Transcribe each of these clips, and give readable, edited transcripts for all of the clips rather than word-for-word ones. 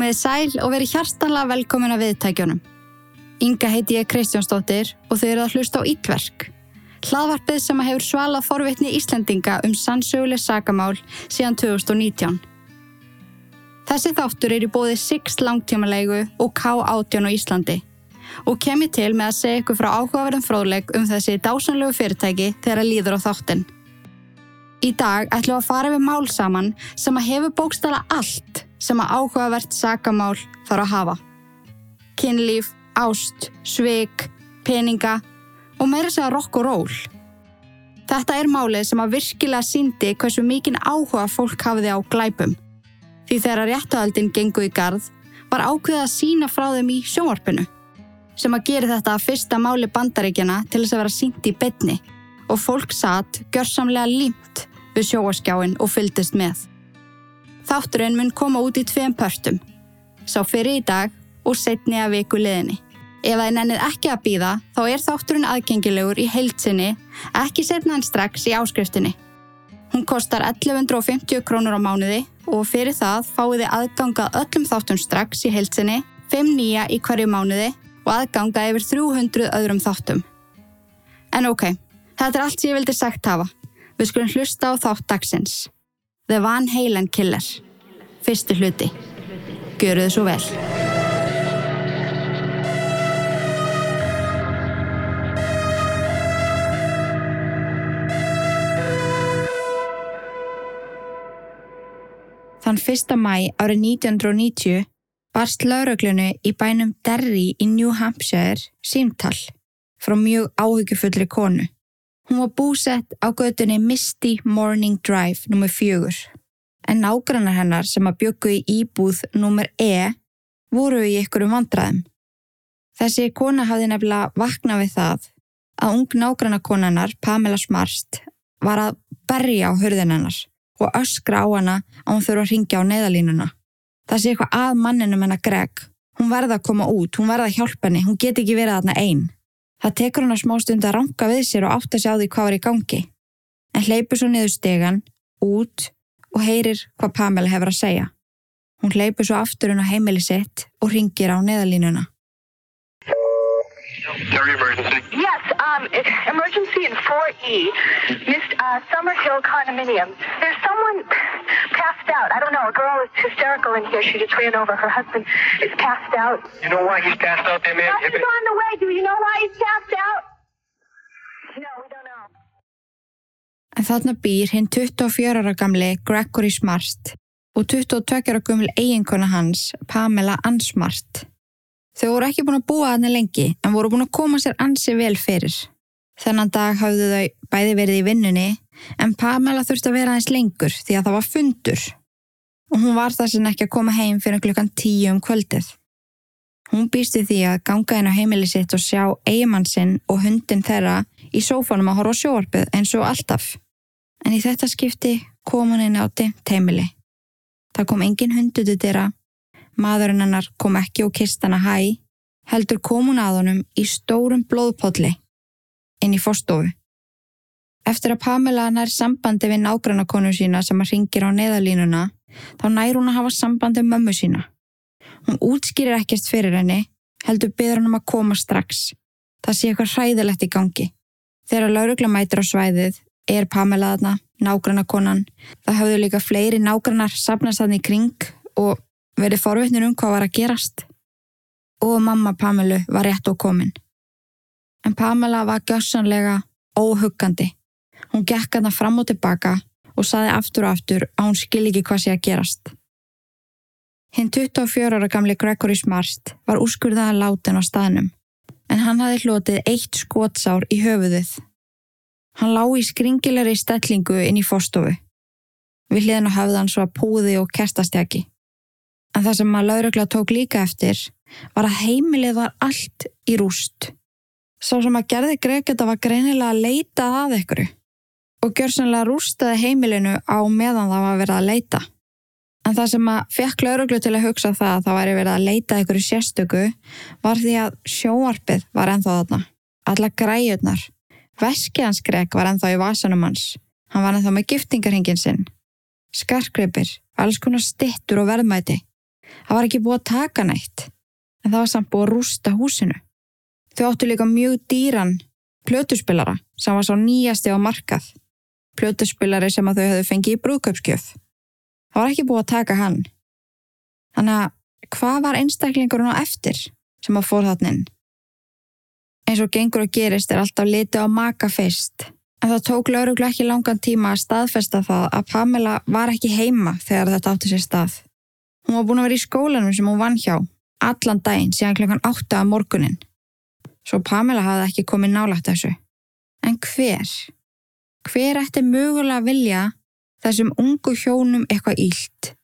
Komiði sæl og verið hjartanlega velkomin að viðtækjunum. Inga heiti ég Kristjánsdóttir og þau eru að hlusta á Ítverk. Hlaðvarpið sem hefur svalað forvitni Íslendinga sannsöguleg sakamál síðan 2019. Þessi þáttur í boði Six langtímaleigu og K18 á Íslandi og kem ég til með að segja ykkur frá áhugaverðum fróðleik þessi dásamlegu fyrirtæki þegar líður á þáttinn. Í dag ætlum við að fara við mál saman sem hefur bókstaflega allt sem áhugavert sakamál þarf að hafa. Kynlíf, ást, svik, peninga og meira að segja rock og roll. Þetta málið sem virkilega sýndi hversu mikinn áhuga fólk hafði á glæpum. Því þegar réttarhöldin gengu í garð var ákveðið að sýna frá þeim í sjónvarpinu sem gera þetta að fyrsta máli Bandaríkjanna til þess að vera sýnt í beinni og fólk sat gjörsamlega límt við sjónvarpsskjáinn og fylgdist með. Þátturinn mun koma út í 2 pörtum, sá fyrir í dag og seinni að viku liðinni. Ef þið nennið ekki að bíða, þá þátturinn aðgengilegur í heild sinni, ekki seinna en strax í áskriftinni. Hún kostar 1150 krónur á mánuði og fyrir það fáið þið aðgang að öllum þáttum strax í heild sinni, 5 nýja í hverju mánuði og aðganga yfir 300 öðrum þáttum. En ok, þetta allt sem ég vildi sagt hafa. Við skulum hlusta á þátt dagsins. The Van Halen Killer. Fyrsti hluti. Gjörið svo vel. Þann 1. maí árið 1990 barst lögreglunni í bænum Derry í New Hampshire símtal frá mjög áhyggjufullri konu. Hún var búsett á götunni Misty Morning Drive nr. 4, en nágrannar hennar sem bjuggu í íbúð nr. E voru í einhverjum vandræðum. Þessi kona hafði nefnilega vaknað við það að ung nágrannakonunnar, Pamela Smart, var að berja á hurðina hennar og öskra á hana að hún þurfa að hringja á neyðarlínuna. Það sé eitthvað að manninum hennar Greg. Hún verði að koma út, hún verði að hjálpa henni, hún geti ekki verið þarna ein. Það tekur hana smá stund að ranka við sér og átta sig á því hvað var í gangi. En hleypur svo niður stigann, út og heyrir hvað Pamela hefur að segja. Hún hleypur svo aftur inn á heimili sitt og hringir á neyðarlínuna. Yes, emergency in 4E, Summerhill Condominium. There's someone passed out. I don't know, a girl is hysterical in here. She just ran over. Her husband is passed out. You know why he's passed out there, man? He's on the way. Do you know why he's passed out? No, we don't know. En þarna býr hinn 24 ára gamli Gregory Smart og 22 ára gömul eiginkona hans, Pamela Ann Smart. Þau voru ekki búin að búa þarna lengi en voru búin að koma sér ansi vel fyrir. Þennan dag hafðu þau bæði verið í vinnunni en Pamela þurfti að vera aðeins lengur því að það var fundur. Og hún var þess vegna ekki að koma heim fyrir klukkan 10 kvöldið. Hún býst við því að ganga inn á heimili sitt og sjá eiginmann sinn og hundinn þeirra í sófanum að horfa á sjónvarpið eins og alltaf. En í þetta skipti kom hún inn á dimmt heimili. Það kom engin hundur til dyra. Maðurinn hennar kom ekki og kyssti hana hæ, heldur kom hún að honum í stórum blóðpolli inn í forstofu. Eftir að Pamela nær sambandi við nágrannakonu sína sem hringir á neyðarlínuna, þá nær hún að hafa sambandi við mömmu sína. Hún útskýrir ekkert fyrir henni, heldur biður hann að koma strax. Það sé eitthvað hræðilegt í gangi. Þegar lögregla mætir á svæðið Pamela þarna, nágrannakonan. Það höfðu líka fleiri nágrannar safnast þarna í kring og verið forvitnir hvað var að gerast. Og mamma Pamelu var rétt og komin. En Pamela var gjörsamlega óhuggandi. Hún gekk hana fram og tilbaka og sagði aftur og aftur að hún skil ekki hvað sé að gerast. Hinn 24 ára gamli Gregory Smart var úrskurðaður látinn á staðnum, en hann hafði hlotið 1 skotsár í höfuðið. Hann lá í skringilegri stellingu inn í forstofu. Við hliðina á höfði hann svo að púði og kertastjaki. En það sem lögregla tók líka eftir var að heimilið var allt í rúst. Sá sem gerði Greg þetta var greinilega að leita að einhverju og gjörsamlega rústaði heimilinu á meðan það var verið að leita. En það sem fékk lögreglu til að hugsa það að það væri verið að leita að einhverju sérstöku var því að sjónvarpið var ennþá þarna. Allar græjurnar. Veskið hans Greg var ennþá í vasanum hans. Hann var ennþá með giftingarhringinn sinn. Skartgripir, alls konar styttur og verðmæti. Það var ekki búið að taka neitt, en það var samt búið að rústa húsinu. Þau áttu líka mjög dýran plötuspilara sem var sá nýjasti á markað. Plötuspilari sem að þau höfðu fengið í brúðkaupsgjöf. Það var ekki búið að taka hann. Þannig að hvað var einstaklingurinn á eftir sem að fór þarna inn? Eins og gengur og gerist alltaf litið á maka fyrst. En það tók lögreglu ekki langan tíma að staðfesta það að Pamela var ekki heima þegar þetta átti sér stað. Hún var búin að vera í skólanum sem hún vann hjá, allan daginn síðan klukkan 8 að morgunin. Svo Pamela hafði ekki komið nálægt þessu. En hver? Hver ætti mögulega að vilja þessum ungu hjónum eitthvað illt?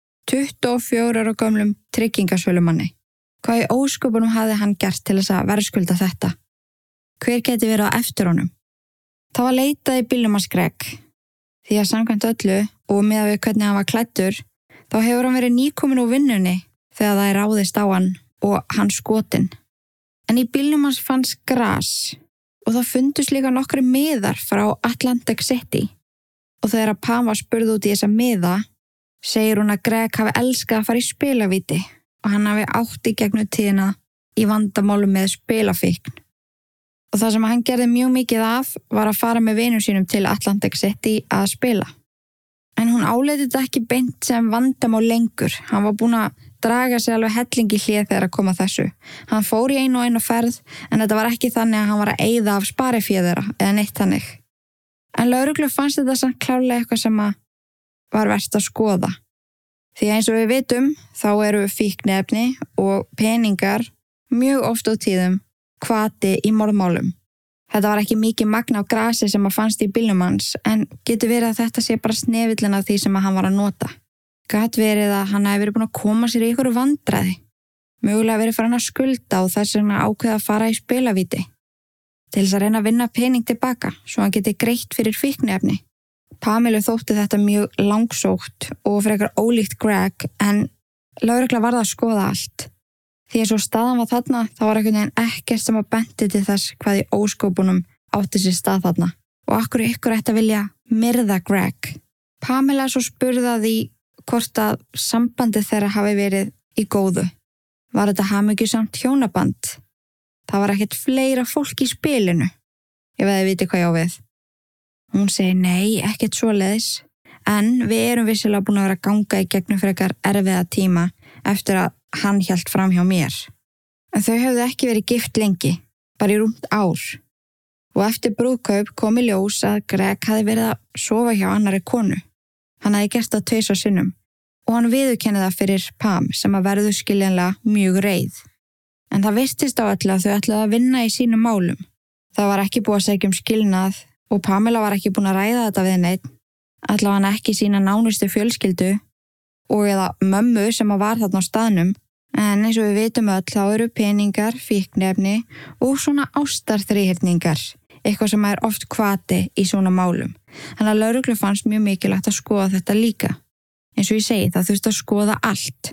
24 ára gömlum tryggingasölumanni. Hvað í ósköpunum hafði hann gert til þess að verðskulda þetta? Hver geti verið á eftir honum? Það var leitað í bílnum hans Greg, því að samkvæmt öllu og miðað við hvernig hann var klæddur, þá hefur hann verið nýkominn úr vinnunni þegar það ráðist á hann og hann skotinn. En í bílnum hans fannst gras og það fundust líka nokkri miðar frá Atlantic City. Og þegar Pam var spurð út í þessa miða, segir hún að Greg hafi elskað að fara í spilavíti og hann hafi átt í gegnum tíðina í vandamálum með spilafíkn. Og það sem hann gerði mjög mikið af var að fara með vinum sínum til Atlantic City að spila. En hún áleiti þetta ekki beint sem vandamál lengur. Hann var búinn að draga sig alveg hellingi hlið þegar að koma þessu. Hann fór í einu ferð en þetta var ekki þannig að hann var að eyða af spariféð þeirra eða neitt þannig. En lögreglu fannst þetta samt klárlega eitthvað sem var vert að skoða. Því eins og við vitum þá eru fíkniefni og peningar mjög oft á tíðum hvati í morðmálum. Þetta var ekki mikið magn af grasi sem að fannst í bílnum hans en getur verið að þetta sé bara snefillin af því sem að hann var að nota. Gat verið að hann hefði verið búin að koma sér í einhverju vandræði. Mögulega verið farin að skulda og þess vegna ákveða að fara í spilavíti. Til þess að reyna að vinna pening tilbaka svo hann geti greitt fyrir fíkniefni. Pamelu þótti þetta mjög langsótt og frekar ólíkt Greg en lögregla varð að skoða allt. Því eins og staðan var þarna, þá var einhvern veginn ekkert sem að benti til þess hvað í ósköpunum átti sér stað þarna. Og akkur ykkur ætti að vilja myrða Greg. Pamela svo spurði því hvort að sambandið þeirra hafi verið í góðu. Var þetta hamingjusamt hjónaband? Það var ekkert fleira fólk í spilinu. Ég veði viti hvað ég á við. Hún segi nei, ekkert svoleiðis. En við erum vissilega búin að vera að ganga í gegnum frekar erfiða tíma eftir að hann hélt fram hjá mér. En þau höfðu ekki verið gift lengi, bara í rúmt ár. Og eftir brúðkaup kom í ljós að Greg hafði verið að sofa hjá annarri konu. Hann hafði gert það 2 sinnum og hann viðurkenni það fyrir Pam sem að verðu skiljanlega mjög reið. En það vistist á öllu að þau ætluðu að vinna í sínum málum. Það var ekki búið að segja skilnað og Pamela var ekki búin að ræða þetta við neitt, allavega hann ekki sína nánustu fjölskyldu og eða mömmu sem að var þarna á staðnum. En eins og við vitum öll þá eru peningar, fíkniefni og svona ástarþríhyrningar, eitthvað sem er oft hvati í svona málum. Þannig að lögreglu fannst mjög mikilvægt að skoða þetta líka. Eins og ég segi, það þurfti að skoða allt.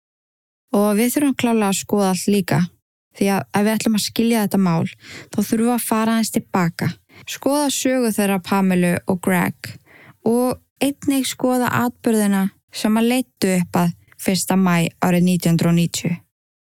Og við þurfum klárlega að skoða allt líka, því að ef við ætlum að skilja þetta mál, þá þurfum við að fara aðeins tilbaka, skoða sögu þeirra Pamelu og Greg og einnig skoða atburðina sem að leiddu upp að 1. maí árið 1990.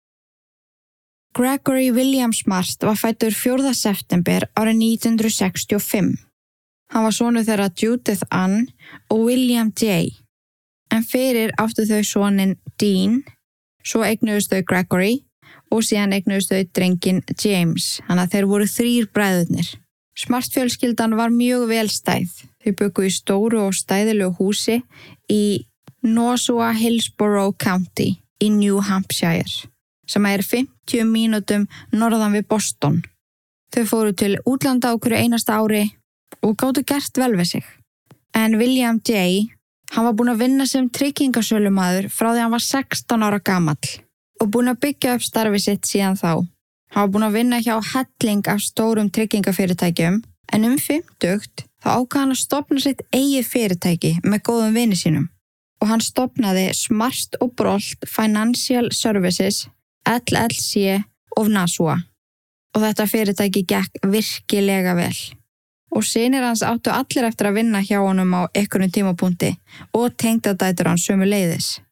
Gregory William Smart var fæddur 4. september árið 1965. Hann var sonur þeirra Judith Ann og William J. En fyrir áttu þau soninn Dean, svo eignuðust þau Gregory og síðan eignuðust þau drenginn James, þannig að þeir voru 3 bræðurnir. Smart fjölskyldan var mjög velstæð. Þau bjuggu í stóru og stæðilegu húsi í Nassau Hillsborough County í New Hampshire, sem er 50 mínútum norðan við Boston. Þau fóru til útlanda á hverju einasta ári og gátu gert vel við sig. En William J., hann var búinn að vinna sem tryggingasölumaður frá því hann var 16 ára gamall og búinn að byggja upp starfi sitt síðan þá. Hann var búinn að vinna hjá helling af stórum tryggingafyrirtækjum en 50 þá ákvað hann að stofna sitt eigið fyrirtæki með góðum vini sínum. Og hann stofnaði Smart & Brolt Financial Services, LLC of Nassau. Og þetta fyrirtæki gekk virkilega vel. Og synir hans áttu allir eftir að vinna hjá honum á einhverjum tímapunkti og tengdadætur hans sömuleiðis.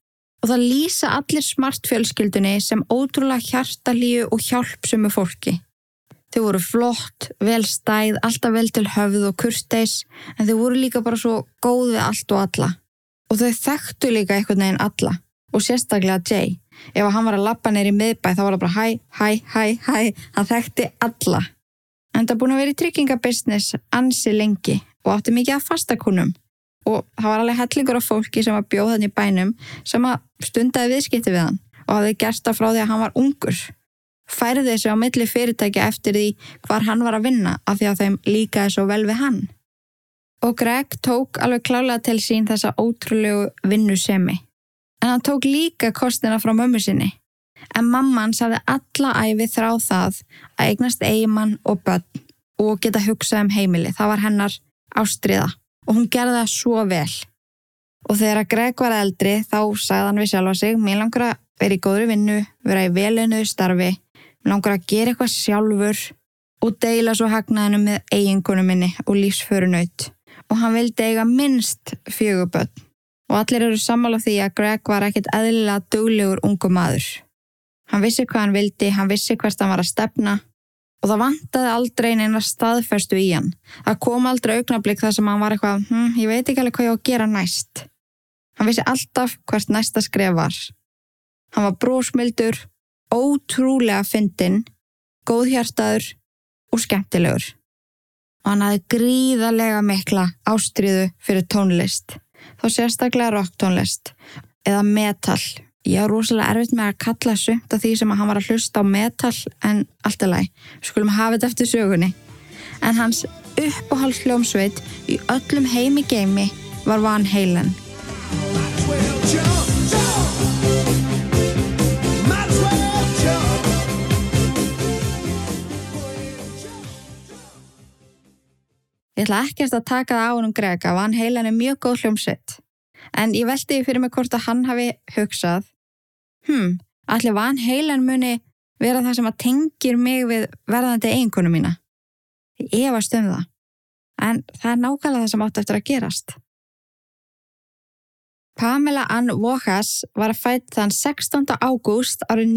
og það lýsa allir Smart fjölskyldunni sem ótrúlega hjartalíu og hjálpsömu fólki. Þau voru flott, vel stæð, alltaf vel til höfð og kurteis, en þau voru líka bara svo góð við allt og alla. Og þau þekktu líka einhvern veginn alla, og sérstaklega Jay. Ef hann var að labba niður í miðbæ, þá var það bara hæ, hann þekkti alla. En það búin að vera í tryggingabusiness ansi lengi og átti mikið af fastakunnum. Og það var alveg hellingur af fólki sem var bjóð hann í bænum sem að stundaði viðskipti við hann og hafði gert það frá því að hann var ungur. Færði þessu á milli fyrirtækja eftir því hvar hann var að vinna af því að þeim líkaði svo vel við hann. Og Greg tók alveg klárlega til sín þessa ótrúlegu vinnusemi. En hann tók líka kostina frá mömmu sinni. En mamma hans hafði alla ævi þráð það að eignast eiginmann og börn og geta hugsað heimili. Það var hennar ástríða og hún gerði það svo vel. Og þegar Greg var eldri þá sagði hann við sjálfa sig, mér langar að vera í góðri vinnu, vera í velaunuðu starfi, mér langar að gera eitthvað sjálfur og deila svo hagnaðinu með eiginkonu minni og lífsförunaut. Og hann vildi eiga minnst 4 börn. Og allir eru sammála því að Greg var ekkert eðlilega duglegur ungur maður. Hann vissi hvað hann vildi, hann vissi hvert hann var að stefna og það vantaði aldrei neina staðfestu í hann. Það kom aldrei augnablik þar sem hann var eitthvað, ég veit ekki alveg hvað ég á að gera næst. Hann vissi alltaf hvert næsta skref var. Hann var brosmildur, ótrúlega fyndinn, góðhjartaður og skemmtilegur. Og hann hafði gríðarlega mikla ástríðu fyrir tónlist. Þá sérstaklega rocktónlist eða metal. Ég var rosalega erfitt með að kalla sumt af því sem að hann var að hlusta á metal en allt í lagi. Við skulum hafa þetta eftir sögunni. En hans uppáhaldshljómsveit í öllum heimi geimi var Van Halen. Ég ætla ekkert að taka það á honum Greg að Van Halen mjög góð hljómsveit. En ég velti fyrir mig hvort að hann hafi hugsað, ætli Van Halen muni vera það sem að tengir mig við verðandi eiginkonu mína. Ég efast það. En það er nákvæmlega það sem átti eftir að gerast. Pamela Ann Wochas var fædd þann 16. ágúst árið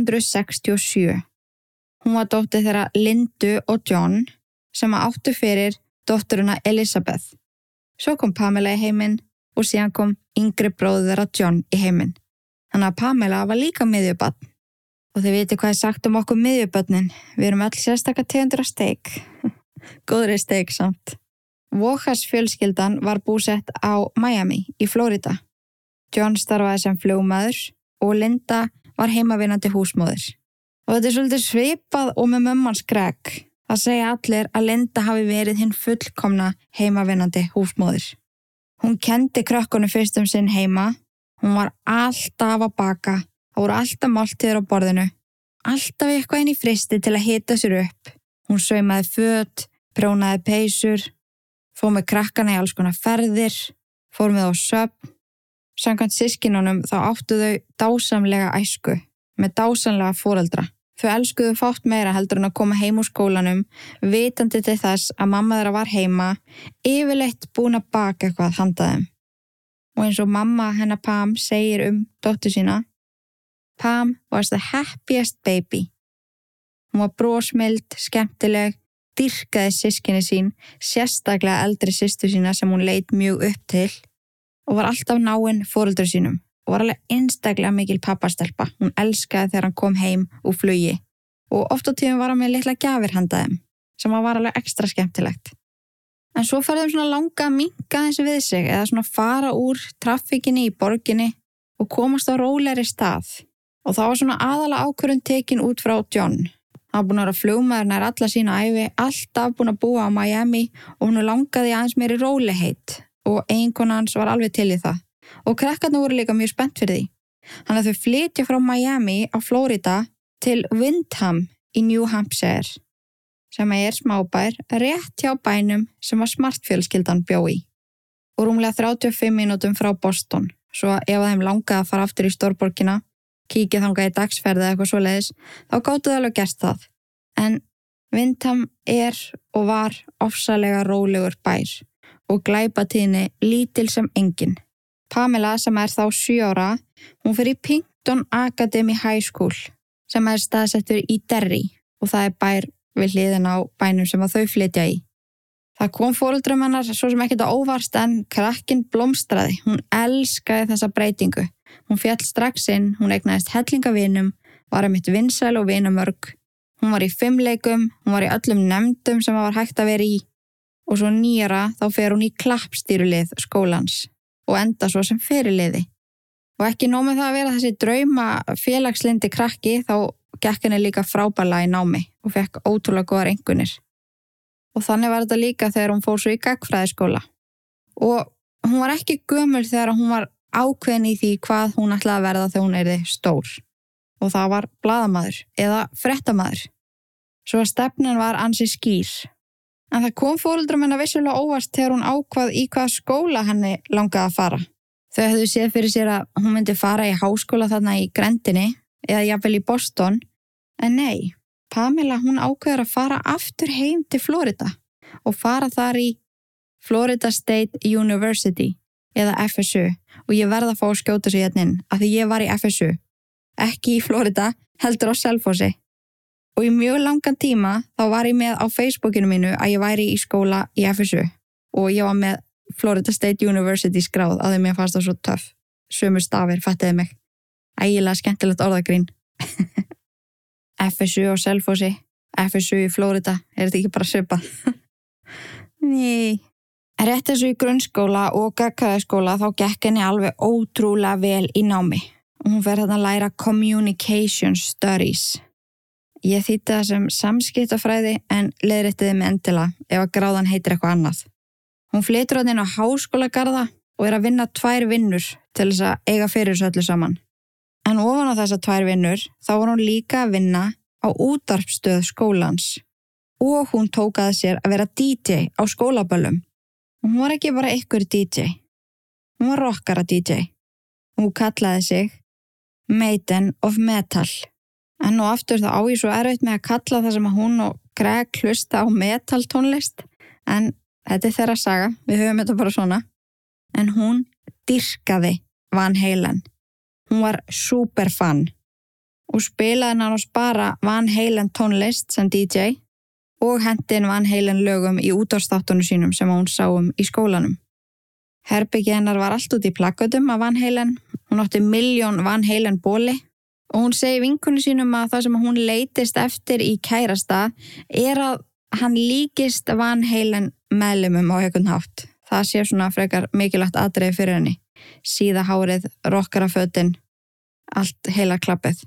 1967. Hún var dóttir þeirra Lindu og John sem áttu fyrir dótturina Elizabeth. Svo kom Pamela í heiminn og síðan kom yngri bróðir þeirra John í heiminn. Þannig að Pamela var líka miðjubarn. Og þið viti hvað sagt okkur miðjubörnin. Við erum öll sérstaka tegundur af steik. Góðri steik samt. Wochas fjölskyldan var búsett á Miami í Florida. John starfaði sem flugmaður og Linda var heimavinnandi húsmóðir. Og þetta svolítið svipað og með mömmans Greg. Það segja allir að Linda hafi verið hinn fullkomna heimavinnandi húsmóðir. Hún kenndi krökkunum fyrst sinn heima. Hún var alltaf að baka. Það voru alltaf máltíðir á borðinu. Alltaf eitthvað inn í fristi til að hita sér upp. Hún saumaði föt, prjónaði peysur, fór með krakkana í alls konar ferðir, fór með á söfn. Samkvæmt systkinunum þá áttu þau dásamlega æsku, með dásamlega foreldra. Þau elskuðu fátt meira heldur en að koma heim úr skólanum, vitandi til þess að mamma þeirra var heima, yfirleitt búin að baka eitthvað handa þeim. Og eins og mamma hennar Pam segir dóttur sína, Pam was the happiest baby. Hún var brosmild, skemmtileg, dýrkaði systkini sín, sérstaklega eldri systur sína sem hún leit mjög upp til og var alltaf náin foreldrum sínum. Og var alveg einstaklega mikil pappastelpa. Hún elskaði þegar hann kom heim úr flugi. Og oft á tíðum var hann með litla gjafir handa þeim, sem var alveg ekstra skemmtilegt. En svo færði þeim svona langa að minnka þessi við sig, eða svona fara úr traffikinni í borginni og komast á rólegri stað. Og það var svona aðalega ákvörðun tekin út frá John. Hann var búin að vera flugmaður nær alla sína ævi, alltaf búin að búa á Miami og hún langaði aðeins meiri rólegheit og eiginkona hans var alveg til í það. Og krakkarnir voru líka mjög spennt fyrir því. Þannig að þau flytja frá Miami á Florida til Windham í New Hampshire, sem smábær rétt hjá bænum sem var Smart fjölskyldan bjó í. Og rúmlega 35 mínútum frá Boston, svo ef þeim langaði að fara aftur í stórborgina, kíkja þangað í dagsferði eða eitthvað svoleiðis, þá gátu þau alveg gert það. En Windham og var ofsalega rólegur bær og glæpatíðni lítil sem engin. Pamela sem þá 7 ára Hún fer í Picton Academy High School sem staðsettur í Derry og það bær við hliðin á bænum sem að þau flytja í. Það kom foreldrum hennar svo sem ekkert á óvart en krakkinn blómstraði. Hún elskaði þessa breytingu. Hún féll strax inn, hún eignaðist hellinga vinum, var einmitt vinsæl og vinamörg. Hún var í 5 leikum, hún var í öllum nefndum sem var hægt að vera í og svo 9 ára þá fer hún í klappstýrulið skólans og enda svo sem fyrirliði. Og ekki nóg með það að vera þessi drauma félagslindi krakki þá gekk henni líka frábærlega í námi og fekk ótrúlega góðar einkunnir. Og þannig var þetta líka þegar hún fór svo í gagnfræðiskóla. Og hún var ekki gömul þegar hún var ákveðin í því hvað hún ætlaði að verða þegar hún yrði stór. Og það var blaðamaður eða fréttamaður. Svo að stefnan var ansi skýr. En það kom foreldrum hennar vissulega óvart þegar hún ákvað í hvaða skóla henni langaði að fara. Þau hefðu séð fyrir sér að hún myndi fara í háskóla þarna í grenndinni eða jafnvel í Boston. En nei, Pamela hún ákveður að fara aftur heim til Florida og fara þar í Florida State University eða FSU og ég verð að fá að skjóta sig hérna inn af því ég var í FSU. Ekki í Florida, heldur á Selfossi. Og í mjög langan tíma þá var ég með á Facebookinu mínu að ég væri í skóla í FSU og ég var með Florida State University skráð að því mér fannst það svo töff. Sömu stafir, fattiði mig. Ægilega skemmtilegt orðagrín. FSU á Selfossi, FSU í Florida, þetta ekki bara svipað? Nei. Rétt eins og í grunnskóla og gagnfræðiskóla þá gekk henni alveg ótrúlega vel í námi. Og hún fer þarna að læra Communication Studies. Ég þýddi það sem samskiptafræði en leiðréttiði mig endilega ef að gráðan heitir eitthvað annað. Hún flytur þarna inn á háskólagarða og að vinna 2 vinnur til þess að eiga fyrir þessu öllu saman. En ofan á þessar 2 vinnur þá var hún líka að vinna á útvarpsstöð skólans og hún tók að sér að vera DJ á skólaböllum. Og hún var ekki bara einhver DJ. Hún var rockara DJ. Hún kallaði sig Maiden of Metal. En nú aftur þá á ég svo erfitt með að kalla það sem að hún og Greg hlusta á metal tónlist. En þetta þeirra saga, við höfum þetta bara svona. En hún dýrkaði Van Halen. Hún var superfan og spilaði nánast bara Van Halen tónlist sem DJ og henti inn Van Halen lögum í útvarpsþáttunum sínum sem hún sá í skólanum. Herbergið hennar var allt út í plakkötum af Van Halen. Hún átti 1 milljón Van Halen bóli og hún segi vinkunni sínum að það sem hún leitist eftir í kærasta að hann líkist Van Halen meðlimum á einhvern hátt. Það sé svona frekar mikilvægt atriði fyrir henni. Síða hárið, rockara fötin, allt heila klappið.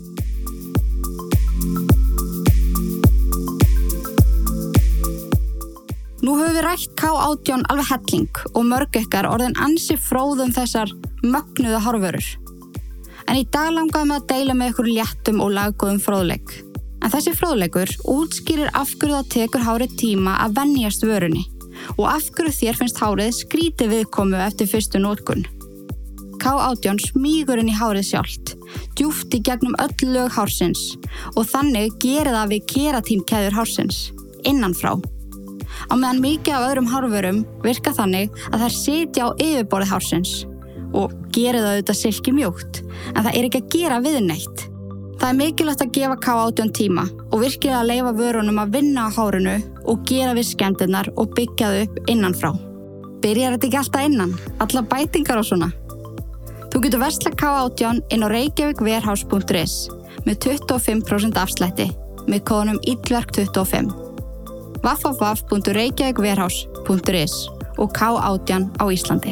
Nú höfum við rætt K18 alveg helling og mörg ykkar orðin ansi fróðum þessar mögnuðu hárvörur. En í dag langaðum við að deila með ykkur léttum og laggóðum fróðleik. En þessi fróðleikur útskýrir af hverju það tekur hárið tíma að venjast vörunni og af hverju þér finnst hárið skrítið viðkomu eftir fyrstu notkun. K18 smýgur inn í hárið sjálft, djúpt í gegnum öll lög hársins og þannig gerir það við keratímkeðjur hársins, innanfrá. Á meðan mikið af öðrum hárvörum virka þannig að þær sitja á yfirborðið hársins og gerir það auðvitað silki mjúkt, en það ekki að gera við neitt. Það mikilvægt að gefa K18 tíma og virkilega að leyfa vörunum að vinna á hárinu og gera við skemmdirnar og byggja þau upp innanfrá. Byrjar þetta ekki alltaf innan, alla bætingar og svona? Þú getur verslað K18 inn á reykjavikwarehouse.is með 25% afslætti með kóðunum ILLVERK25. www.reykjavikwarehouse.is og K18 á Íslandi.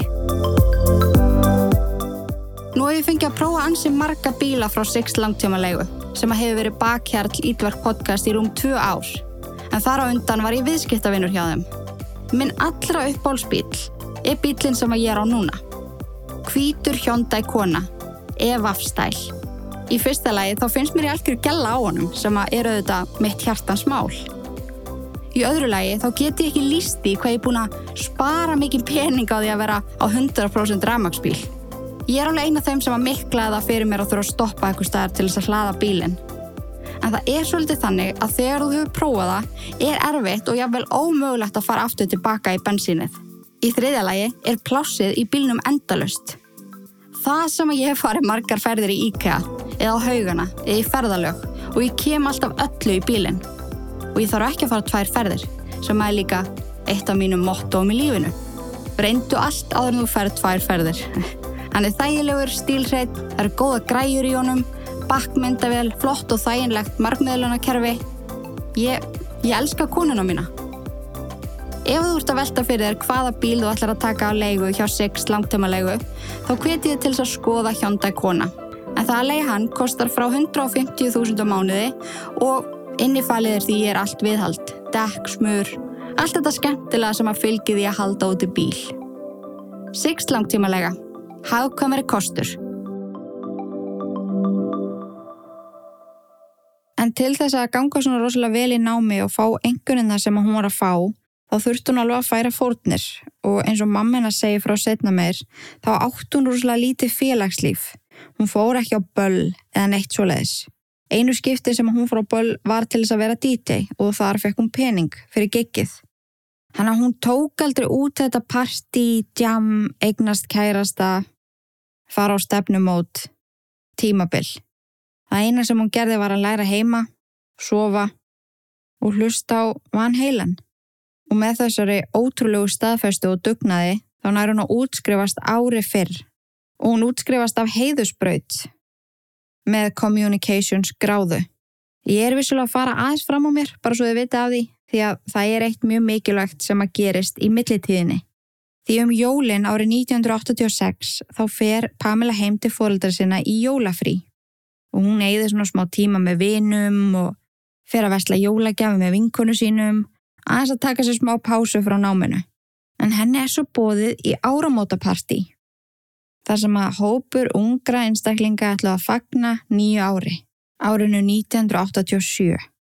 Nú hef ég fengið að prófa ansi marga bíla frá Six langtímaleigu sem hefur verið bakhjarl ILLVERK podcast í rúm 2 ár. En þar á undan var ég viðskiptavinur hjá þeim. Minn allra uppáhaldsbíll bíllinn sem ég á núna. Hvítur Hyundai Kona, EVAF style. Í fyrsta lagi þá finnst mér í algjör gella á honum sem auðvitað mitt hjartans mál. Í öðru lagi þá get ég ekki lýst því hvað ég búin að spara mikið pening á því að vera á 100% rafmagnsbíl. Ég alveg eina af þeim sem miklaði það fyrir mér að þurfa að stoppa einhvers staðar til þess að hlaða bílinn. En það svolítið þannig að þegar þú hefur prófað það erfitt og jafnvel ómögulegt að fara aftur tilbaka í bensínið. Í þriðja lagi plássið í bílnum endalaust. Það sem að ég hef farið margar ferðir í IKEA eða á Haugana eða í ferðalög og ég kem alltaf öllu í bílinn. Og ég þarf ekki að fara 2 ferðir sem er líka eitt af mínum mottóum í lífinu. Reyndu allt áður en þú ferð 2 ferðir. Hann er þægilegur, stílhreinn, það eru góða græjur í honum, bakkmyndavél, flott og þægilegt margmiðlunarkerfi. Ég elska konuna mína. Ef þú ert að velta fyrir þér hvaða bíl þú ætlar að taka á leigu hjá Sixt langtímaleigu, þá hvet ég til þess að skoða Hyundai Kona. En það að leigja hann kostar frá 150.000 á mánuði og innifalið er því er allt viðhald, dekk, smur, allt þetta skemmtilega sem að fylgi því að halda út í bíl. Sixt langtímaleiga, hagkvæmari kostur. En til þess að ganga svona rosalega vel í námi og fá einhvernina sem hún var að fá, þá þurfti hún alveg að færa fórnir og eins og mamma hennar segir frá seinna meir, þá átti hún rosalega lítið félagslíf. Hún fór ekki á böll eða neitt svoleiðis. Einu skipti sem hún fór á böll var til þess að vera DJ og þar fekk hún pening fyrir giggið. Þannig að hún tók aldrei út þetta partí, jam, eignast kærasta, fara á stefnumót, tímabil. Það eina sem hún gerði var að læra heima, sofa og hlusta á Van Halen. Og með þessari ótrúlegu staðfestu og dugnaði þá nær hún að útskrifast ári fyrr og hún útskrifast af heiðusbraut með communications gráðu. Ég er vissulega að fara aðeins fram á mér bara svo þið vita af því að það er eitt mjög mikilvægt sem að gerist í millitíðinni. Því jólin árið 1986 þá fer Pamela heim til foreldra sinna í jólafrí og hún eyðir svona smá tíma með vinum og fer að versla jólagjafi með vinkonu sínum aðeins að taka sér smá pásu frá náminu. En henni er svo boðið í áramótapartí, þar sem að hópur ungra einstaklinga ætla að fagna 9 ári, árinu 1987.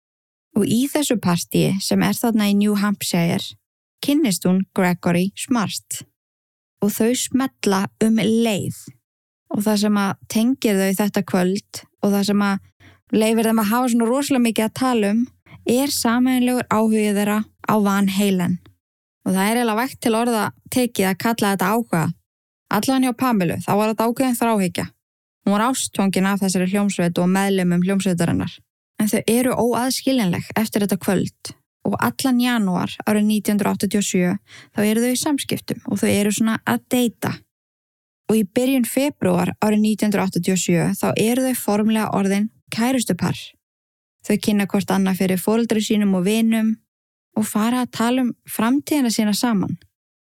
Og í þessu partíi sem er þarna í New Hampshire, kynnist hún Gregory Smart. Og þau smetla leið. Og það sem að tengir þau þetta kvöld og það sem að leyfir þeim að hafa svona rosalega mikið að tala er sameiginlegur áhugið þeirra á Van Halen. Og það er eiginlega vægt til orða tekið að kalla þetta áhuga. Allan hjá Pamelu, þá var þetta ákveðin þráhyggja. Hún var ástfangin af þessari hljómsveit og meðlimum hljómsveitarinnar. En þau eru óaðskiljanleg eftir þetta kvöld og allan janúar árið 1987 þá eru þau í samskiptum og þau eru svona að deyta. Og í byrjun febrúar árið 1987 þá eru þau formlega orðin kærustupar. Þau kynna hvort annað fyrir foreldri sínum og vinum og fara að tala framtíðina sína saman.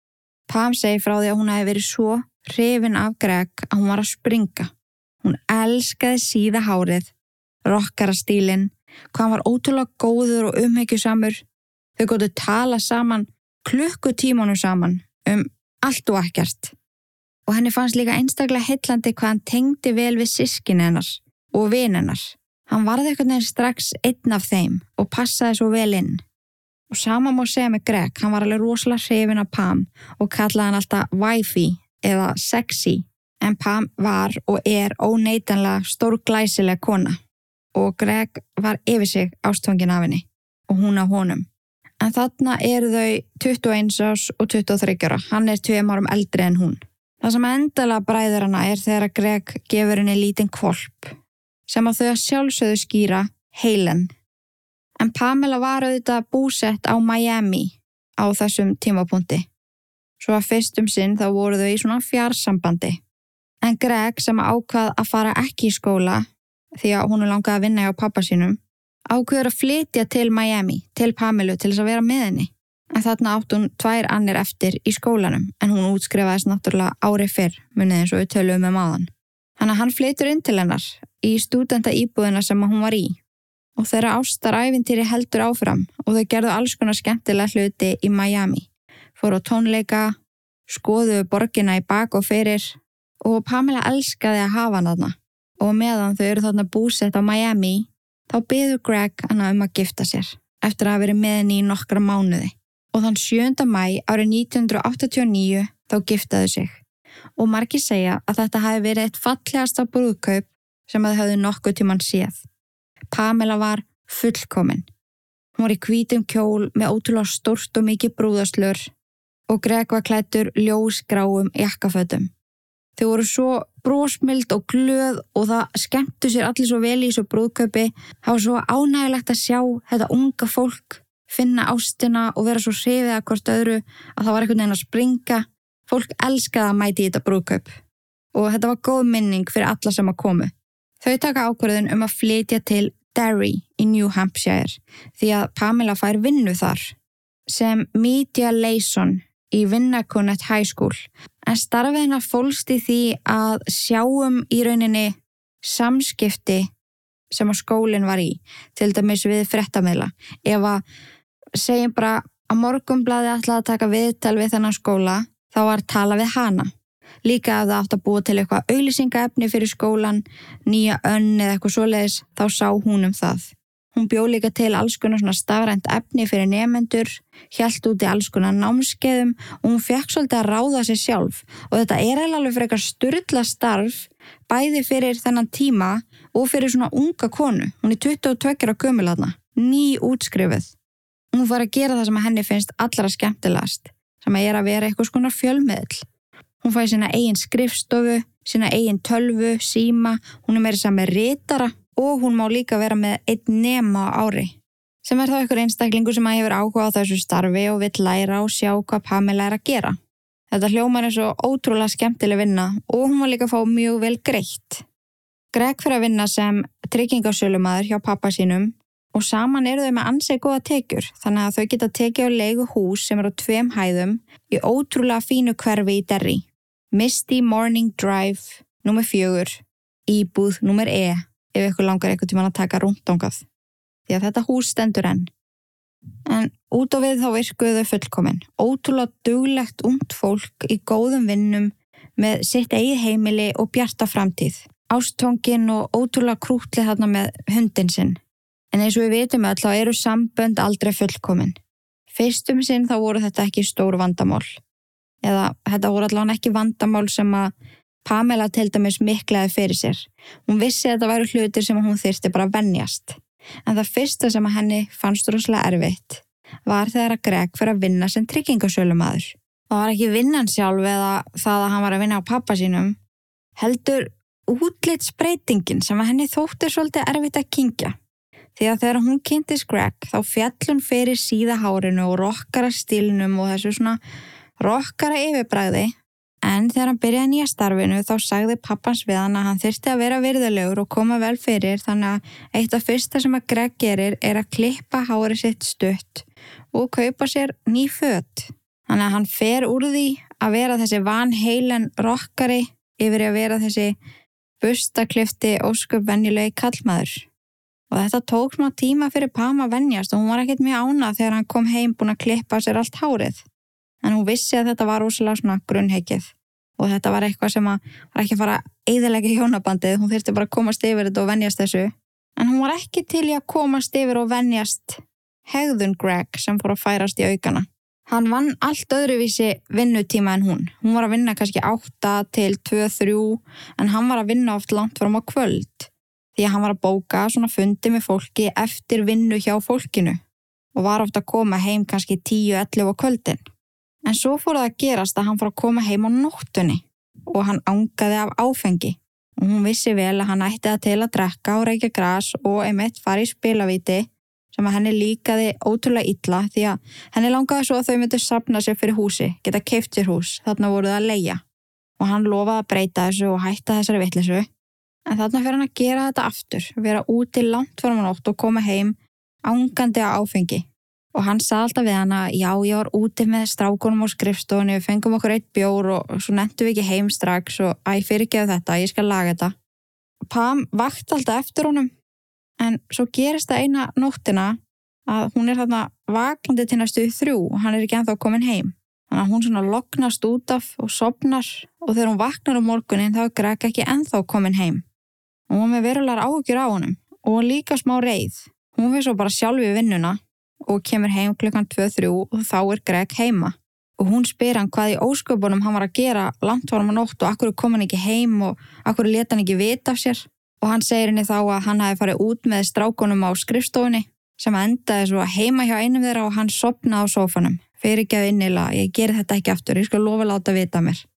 Pam segir frá því að hún hafi verið svo hrifin af Greg að hún var að springa. Hún elskaði síða hárið, rockarastílinn, hvað hann var ótrúlega góður og umhyggjusamur. Þau gótu tala saman klukkutímanum saman allt og ekkert. Og henni fannst líka einstaklega heillandi hvað hann tengdi vel við systkini hennar og vin hennar. Hann varði einhvern veginn strax einn af þeim og passaði svo vel inn. Og sama má segja með Greg, hann var alveg rosalega hrifinn af Pam og kallaði hann alltaf wifey eða sexy. En Pam var og er óneitanlega stórglæsileg kona. Og Greg var yfir sig ástfangin af henni og hún af honum. En þarna eru þau 21 árs og 23 ára. Hann er 2 árum eldri en hún. Það sem endalega bræðir hana er þegar Greg gefur henni lítinn hvolp sem að þau að sjálfsögðu skýra Halen. En Pamela var auðvitað búsett á Miami á þessum tímapunkti. Svo að fyrst sinn þá voru þau í svona fjarsambandi. En Greg sem ákvað að fara ekki í skóla því að hún langaði að vinna hjá pappa sínum, ákveður að flytja til Miami, til Pamelu til þess að vera með henni. En þarna átt hún 2 annir eftir í skólanum en hún útskrifaðist náttúrulega ári fyrr, munið eins og við töluðum áðan. Þannig að hann flytur inn til hennar í stúdentaíbúðina sem hún var í. Og þeirra ástarævintýri heldur áfram og þau gerðu alls konar skemmtilega hluti í Miami. Fóru á tónleika, skoðuðu borgina í bak og fyrir og Pamela elskaði að hafa hann þarna. Og meðan þau eru þarna búsett á Miami, þá biður Greg hana að gifta sér eftir að hafa verið með henni í nokkra mánuði. Og þann 7. maí árið 1989 þá giftaðu sig. Og margir segja að þetta hafi verið eitt fallegasta brúðkaup sem þau höfðu nokkuð tímann séð. Pamela var fullkomin. Hún var í hvítum kjól með ótrúlega stórt og mikið brúðarslör og Greg var klæddur ljósgráum jakkafötum. Þau voru svo brosmild og glöð og það skemmtu sér allir svo vel í þessu brúðkaupi. Það var svo ánægilegt að sjá þetta unga fólk finna ástina og vera svo hrifið að hvort öðru að það var einhvern veginn að springa. Fólk elskaði að mæti í þetta brúðkaup og þetta var góð minning fyrir alla sem að komu. Þau taka ákvörðun að flytja til Derry í New Hampshire því að Pamela fær vinnu þar sem media liaison í Winnicott High School. En starfið hennar fólst í því að sjáum í rauninni samskipti sem að skólinn var í, til dæmis við fréttamiðla. Ef að segjum bara að Morgunblaðið ætlaði að taka viðtal við þennan skóla, þá var tala við hana. Líka ef það átti að búa til eitthvað auglýsingaefni fyrir skólan, nýja önn eða eitthvað svoleiðis, þá sá hún það. Hún bjó líka til alls konar svona stafrænt efni fyrir nemendur, hélt út í alls konar námskeiðum og hún fekk svolítið að ráða sig sjálf. Og þetta er alveg fyrir eitthvað sturla starf, bæði fyrir þennan tíma og fyrir svona unga konu. Hún er 22 ára gömul þarna, ný útskrifuð. Hún fær að gera það sem henni finnst allra skemmtilegast, sem er að vera eitthvað svona fjölmiðl. Hún fær sína eigin skrifstofu, sína eigin tölvu, síma, hún er meira saman með ritara og hún má líka vera með einn nema á ári. Sem þá einhver einstaklingur sem hefur áhuga á þessu starfi og vill læra og sjá hvað Pamela er að gera. Þetta hljómar svo ótrúlega skemmtileg vinna og hún var líka að fá mjög vel greitt. Greg fyrir að vinna sem tryggingasölumaður hjá pappa sínum og saman eru þau með ansið góða tekjur, þannig að þau geta tekið á leigu hús sem á 2 hæðum í ótrúlega fínu hverfi í Derry. Misty Morning Drive, númer 4, íbúð númer E, ef ykkur langar einhvern tímann að taka rúndangað. Því að þetta hús stendur enn. En út á við þá virkuðu þau fullkomin. Ótrúlega duglegt ungt fólk í góðum vinnum með sitt eigið heimili og bjarta framtíð. Ástóngin og ótrúlega krútlið þarna með hundin sinn. En eins og við vitum öll þá eru sambönd aldrei fullkomin. Fyrst sinn þá voru þetta ekki stór vandamál. Eða þetta voru allavega ekki vandamál sem að Pamela til dæmis miklaði fyrir sér. Hún vissi að þetta væru hlutir sem hún þyrfti bara að venjast. En það fyrsta sem að henni fannst rosalega erfitt var þegar að Greg fyrir að vinna sem tryggingasölumaður. Það var ekki vinnan sjálf eða það að hann var að vinna á pappa sínum, heldur útlitsbreytingin sem að henni þótti svolítið erfitt að kyngja. Því að þegar hún kynntist Greg þá féll hún fyrir síðahárinu og rockara stílnum og þessu svona rockara yfirbragði. En þegar hann byrjaði nýja starfinu þá sagði pappans við hann að hann þyrfti að vera virðulegur og koma vel fyrir, þannig að eitt af fyrsta sem að Greg gerir er að klippa hárið sitt stutt og kaupa sér ný föt. Þannig að hann fer úr því að vera þessi Van Halen rockari yfir að vera þessi bustaklifti ósköp venjulegi kallmaður. Og þetta tók smá tíma fyrir Pam að venjast og hún var ekkert mjög ánægð þegar hann kom heim búinn að klippa sér allt hárið. En hún vissi að þetta var rosalega svona grunnhyggið og þetta var eitthvað sem var ekki að fara að eyðileggja hjónabandið, hún þyrfti bara að komast yfir þetta og venjast þessu. En hún var ekki til í að komast yfir og venjast hegðun Greg sem fór að færast í aukana. Hann vann allt öðruvísi vinnutíma en hún. Hún var að vinna kannski 8 til 2-3 en hann var að vinna oft langt fram á kvöld því að hann var að bóka svona fundi með fólki eftir vinnu hjá fólkinu og var oft að koma heim kannski 10-11 á kvöldin. En svo fór það að gerast að hann fór að koma heim á nóttunni og hann angaði af áfengi og hún vissi vel að hann ætti það til að drekka og reykja gras og einmitt fara í spilavíti sem að henni líkaði ótrúlega illa því að henni langaði svo að þau myndu safna sér fyrir húsi, geta keypt sér hús, þarna voru það að leigja og hann lofaði að breyta þessu og hætta þessari vitleysu. En þarna fer hann að gera þetta aftur, vera úti langt fram á nótt og koma heim angandi af áfengi. Og hann sagði alltaf við hana, já, ég var úti með strákunum á skrifstofunni, við fengum okkur 1 bjór og svo nenntum við ekki heim strax og fyrirgeðu þetta, ég skal laga þetta. Pam vakti alltaf eftir honum, en svo gerist það eina nóttina að hún er þarna vakandi til næstu 3 og hann er ekki ennþá komin heim. Þannig að hún svona lognast út af og sofnar og þegar hún vaknar morgunin þá er Greg ekki ennþá komin heim. Og hún með verulegar áhyggjur á honum og líka smá reið. Hún fyrir svo bara sjálf í vinnuna og kemur heim klukkan 2-3 og þá er Greg heima. Og hún spyr hann hvað í ósköpunum hann var að gera langt fram á nótt og akkur kom hann ekki heim og akkur lét hann ekki vita af sér. Og hann segir henni þá að hann hafi farið út með strákunum á skrifstofunni sem endaði svo heima hjá einum þeirra og hann sofnaði á sófanum. Fyrirgeðu innilega, ég geri þetta ekki aftur, ég skal lofa láta vita mér.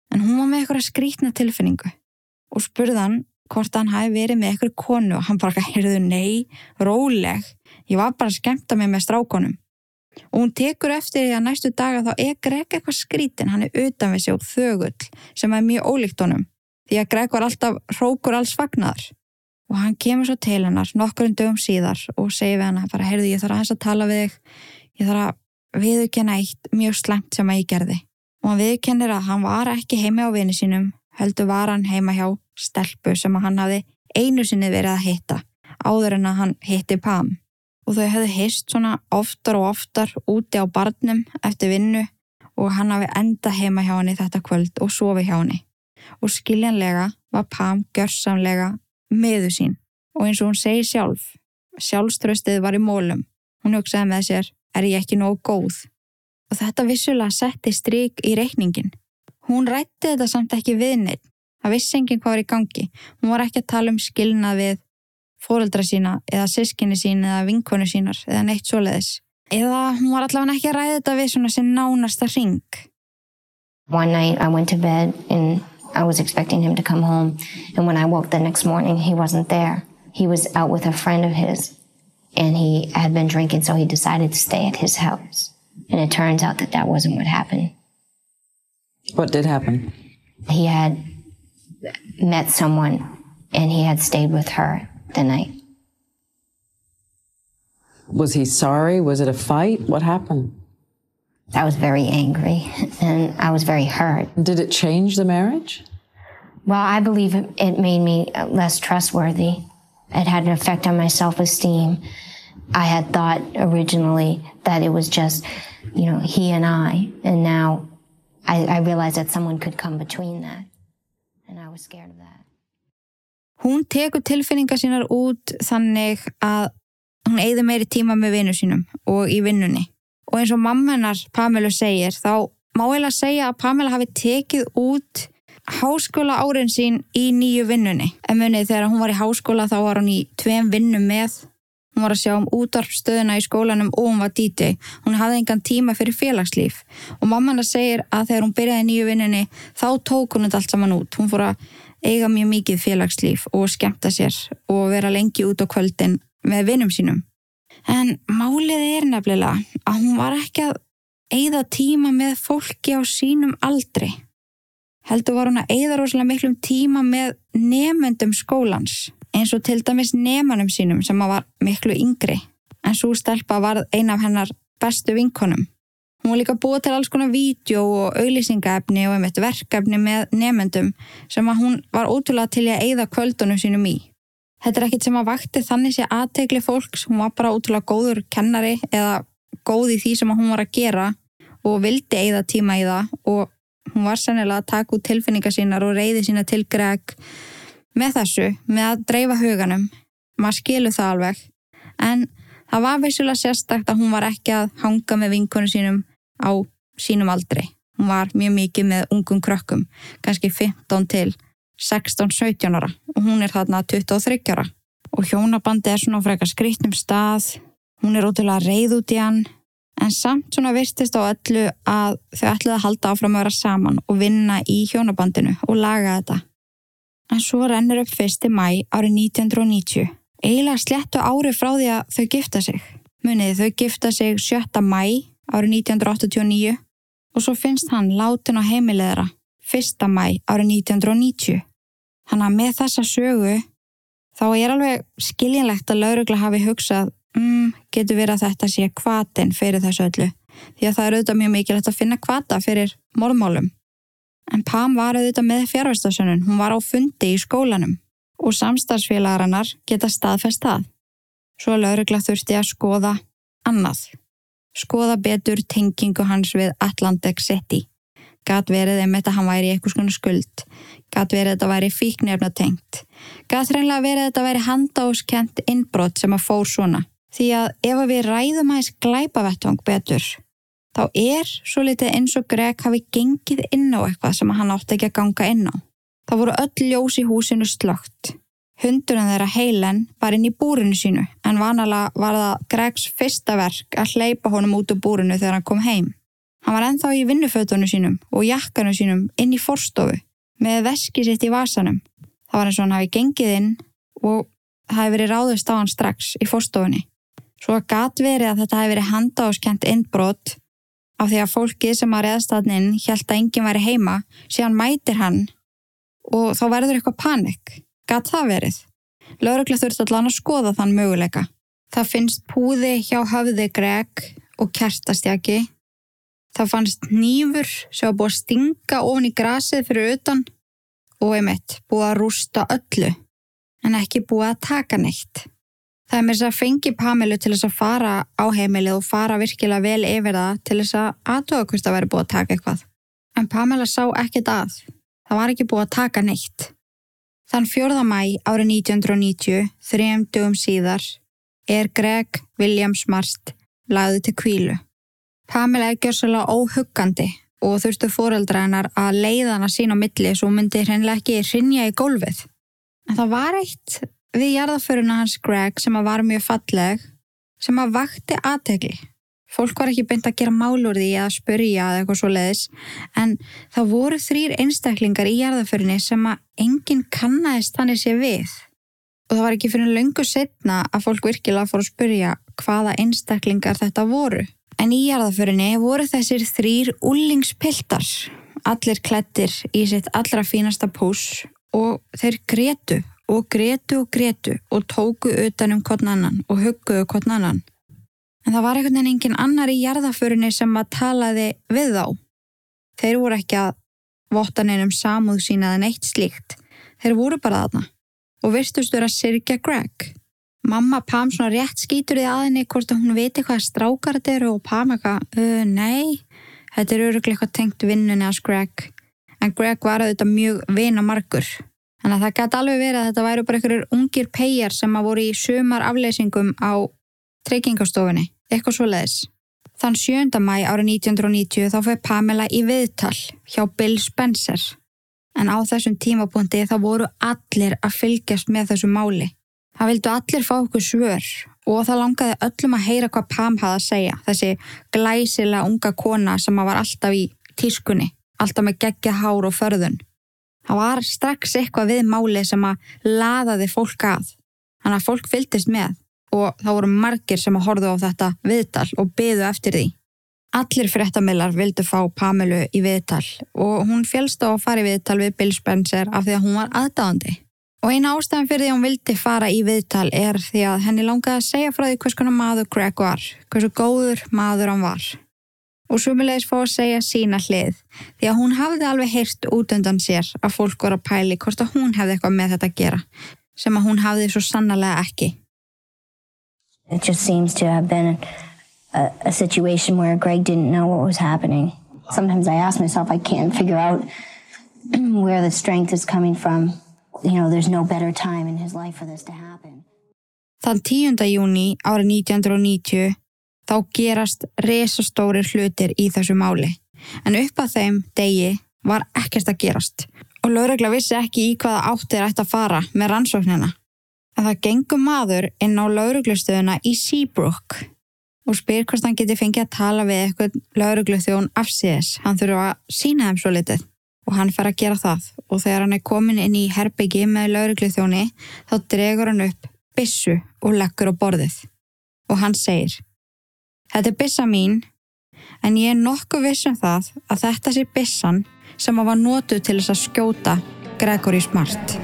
En hún var með eitthvað skrýtna tilfinningu og spurði hann hvort hann hafi verið með eitthvað konu og hann bara heyrðu nei, róleg, ég var bara að skemmta mig með strákonum. Og hún tekur eftir því að næstu daga þá Greg eitthvað skrýtin, hann utan við sig og þögull sem mjög ólíkt honum því að Greg var alltaf hrókur alls fagnaðar. Og hann kemur svo til hennar nokkrum dögum síðar og segir við hana bara heyrðu ég þarf aðeins að tala við þig, ég þarf að viðurkenna eitt mjög slæmt sem ég gerði. Og hann viðurkennir að hann var ekki heima á vini sínum, heldur var hann heima hjá stelpu sem hann hafði einu sinni verið að hitta áður en að hann hitti Pam. Og þau hefðu hist svona oftar og oftar úti á barnum eftir vinnu og hann hafi endað heima hjá henni þetta kvöld og sofið hjá henni. Og skiljanlega var Pam gjörsamlega miður sín og eins og hún segir sjálf, sjálfstraustið var í mólum. Hún hugsaði með sér, ég ekki nógu góð? Og þetta vissulega setti strik í reikningin. Hún ræddi þetta samt ekki við neitt. Það vissi enginn hvað var í gangi. Hún var ekki að tala skilnað við foreldra sína eða systkini sín eða vinkonu sínar eða neitt svoleiðis. Eða hún var allavega ekki að ræða þetta við svona sinn nánasta hring. One night I went to bed and I was expecting him to come home. And when I woke the next morning, he wasn't there. He was out with a friend of his and he had been drinking, so he decided to stay at his house. And it turns out that that wasn't what happened. What did happen? He had met someone and he had stayed with her the night. Was he sorry? Was it a fight? What happened? I was very angry and I was very hurt. Did it change the marriage? Well, I believe it made me less trustworthy. It had an effect on my self-esteem. I had thought originally that it was just, he and I, and now I realized that someone could come between that. And I was scared of that. Hún tekur tilfinningar sínar út þannig að hún eyðir meiri tíma með vinum sínum og í vinnunni. Og eins og mamma hennar Pamelu segir, þá má eiginlega segja að Pamela hafi tekið út háskóla árin sín í nýju vinnunni. En munið þegar hún var í háskóla þá var hún í 2 vinnum með. Hún var að sjá útvarpsstöðuna í skólanum og hún var DJ. Hún hafði engan tíma fyrir félagslíf. Og mamma hennar segir að þegar hún byrjaði í nýju vinnunni þá tók hún þetta allt saman út. Hún fór að eiga mjög mikið félagslíf og skemmta sér og vera lengi út á kvöldin með vinum sínum. En málið nefnilega að hún var ekki að eyða tíma með fólki á sínum aldri. Heldur var hún að eyða rosalega miklum tíma með nemendum skólans, eins og til dæmis nemanum sínum sem var miklu yngri. En sú stelpa var ein af hennar bestu vinkonum. Hún var líka búið til alls konar vídeo og auglýsingaefni og verkefni með nemendum sem að hún var ótrúlega til að eyða kvöldunum sínum í. Þetta ekkert sem að vakti þannig sé athygli fólks, hún var bara ótrúlega góður kennari eða góð í því sem hún var að gera og vildi eyða tíma í það og hún var sennilega að taka út tilfinningar sínar og reiði sína til Greg með þessu, með að dreifa huganum. Maður skilur það alveg, en það var vissulega sérstakt að hún var ekki að hanga með vinkonu sínum á sínum aldri. Hún var mjög mikið með ungum krökkum, kannski 15 til 16-17 ára og hún þarna 23 ára. Og hjónabandið svona frekar skrýtnum stað, hún ótrúlega reið út í hann, en samt svona virtist á öllu að þau ætluðu að halda áfram að vera saman og vinna í hjónabandinu og laga þetta. En svo rennur upp 1. maí árið 1990, eiginlega sléttu ári frá því að þau gifta sig. Munið, þau gifta sig 7. maí árið 1989 og svo finnst hann látin á heimilið þeirra 1. maí árið 1990. Þannig að með þessa sögu þá alveg skiljanlegt að lögregla hafi hugsað getur verið að þetta sé hvatinn fyrir þessu öllu, því að það auðvitað mjög mikilvægt að finna hvata fyrir morðmálum. En Pam var auðvitað með fjarvistarsönnun, hún var á fundi í skólanum og samstarfsfélagar hennar geta staðfest það. Svo lögregla þurfti að skoða annað. Skoða betur tengingu hans við Atlantic City. Gat verið að hann væri í einhvers konar skuld. Gat verið að þetta væri fíkniefnatengt. Gat hreinlega verið að þetta væri handahófskennt innbrot sem að fór svona. Því að ef við ræðum aðeins glæpavettvang betur, þá svo litið eins og Greg hafi gengið inn á eitthvað sem hann átti ekki að ganga inn á. Það voru öll ljós í húsinu slökkt. Hundurinn þeirra Helen var inn í búrinu sínu, en vanalega var það Gregs fyrsta verk að hleypa honum út úr búrinu þegar hann kom heim. Hann var ennþá í vinnufötunum sínum og jakkanum sínum inn í forstofu með veskið sitt í vasanum. Það var eins og hann hafi gengið inn og hafi verið ráðist á hann strax í forstofunni. Svo gat verið að þetta hafi verið handahófskennt innbrot af því að fólkið sem að réðst þarna inn hélt að enginn væri heima, síðan mætir hann og þá verður eitthvað panikk. Gat það verið? Lögregla þurfti allan að skoða þann möguleika. Það finnst púði hjá höfði Greg og kertastjaki. Það fannst hnífur sem var búið að stinga ofan í grasið fyrir utan og einmitt búið að rústa öllu, en ekki búið að taka neitt. Það meira þess að fengi Pamelu til þess að fara á heimilið og fara virkilega vel yfir það til þess að athuga hvort það væri búið að taka eitthvað. En Pamela sá ekkert að. Það var ekki búið að taka neitt. Þann 4. maí árið 1990, 3 dögum síðar, Greg William Smart lagður til hvílu. Pamela gjörsamlega óhuggandi og þurftu foreldrar hennar að leiða hana sín á milli svo myndi hreinlega ekki hrynja í gólfið. En það var eitt við jarðarförina hans Greg sem var mjög falleg, sem vakti athygli. Fólk var ekki beint að gera mál úr því eða spyrja eða eitthvað svoleiðis, en það voru 3 einstaklingar í jarðarförinni sem enginn kannaðist þannig sé við. Og það var ekki fyrir löngu seinna að fólk virkilega fór að spyrja hvaða einstaklingar þetta voru. En í jarðarförinni voru þessir 3 úlingspiltar, allir klæddir í sitt allra fínasta púss og þeir grétu og tóku utan hvorn annan og hugguðu hvorn annan. En það var einhvern veginn engin annar í jarðarförinni sem að talaði við þá. Þeir voru ekki að votta neinum samúð sína eða neitt slíkt. Þeir voru bara þarna og virtust vera að syrgja Greg. Mamma Pam svona rétt skýtur því að henni hvort að hún viti hvað strákar þetta eru og Pam eitthvað, nei, þetta örugglega eitthvað tengt vinnunni hans Greg. En Greg var auðvitað mjög vinamargur. Þannig að það gat alveg verið að þetta væru bara einhverjir ungir peyjar sem að voru í sumar afleysingum á tryggingastofunni, eitthvað svoleiðis. Þann 7. maí árið 1990 þá fer Pamela í viðtal hjá Bill Spencer. En á þessum tímapunkti þá voru allir að fylgjast með þessu máli. Það vildu allir fá okkur svör og það langaði öllum að heyra hvað Pam hafði að segja, þessi glæsilega unga kona sem var alltaf í tískunni, alltaf með geggjað hár og förðun. Það var strax eitthvað við málið sem að laðaði fólk að, þannig að fólk fylgdist með og það voru margir sem að horfðu á þetta viðtal og biðu eftir því. Allir fréttamiðlar vildu fá Pamelu í viðtal og hún féllst á að fara í viðtal við Bill Spencer af því að hún var aðdáandi. Og eina ástæðan fyrir því að hún vildi fara í viðtal því að henni langaði að segja frá því hvers konar maður Greg var, hversu góður maður hann var. Og sömuleiðis fá að segja sína hlið, því að hún hafði alveg heyrt út undan sér að fólk var að pæli hvort að hún hefði eitthvað með þetta að gera, sem að hún hafði svo sannarlega ekki. It just seems to have been a situation where Greg didn't know what was happening. Sometimes I ask myself, I can't figure out where the strength is coming from. You know, there's no better time in his life for this to happen. Þann 10. júní árið 1990 þá gerast risastórir hlutir í þessu máli. En upp að þeim degi var ekkert að gerast og lögregla vissi ekki í hvaða áttir ætti að fara með rannsóknina. En það gengur maður inn á lögreglustöðuna í Seabrook og spyr hvort hann geti fengið að tala við eitthvað lögregluþjón afsíðis. Hann þurfa að sýna þeim svo litið. Og hann fer að gera það og þegar hann komin inn í herbyggi með lögregluþjóni þá dregur hann upp byssu og leggur á borðið. Og hann segir, þetta byssa mín, en ég nokkuð viss það að þetta sé byssan sem var notuð til þess að skjóta Gregory Smart.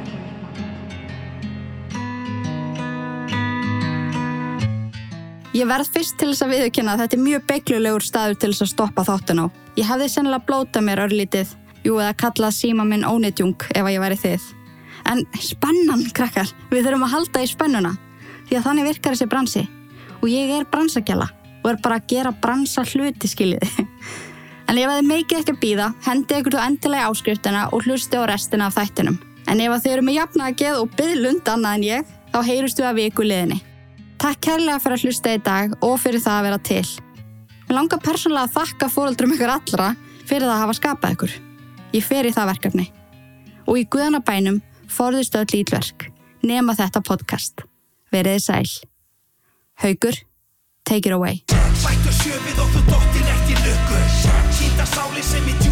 Ég verð fyrst til þess að viðurkenna að þetta mjög beyglulegur staður til þess að stoppa þáttinn á. Ég hefði sennilega blótað mér örlítið, eða kallað síma minn ónýtjung ef ég væri þið. En spennan, krakkar, við þurfum að halda í spennuna, því að þannig virkar þessi bransi. Og ég bransagjala og bara að gera bransa hluti, skiljiði. En ef þið megið ekki að bíða, hendi ykkur þú endilega áskriftina og hlusti á restina af þættinum. En ef þið eru með jafnaðargeð og biðlund annað en ég, þá heyrust við að viku liðinni. Takk kærlega fyrir að hlusta í dag og fyrir það að vera til. Mér langar persónulega að þakka foreldrum ykkur allra fyrir það að hafa skapað ykkur. Ég fer í það verkefni. Og í guðanna bænum forðustu öll illverk, nema þetta podcast. Veriði sæl. Haukur, take it away. Sættu sjöfið og þú dottir ekki lukku. Sýnda sáli sem í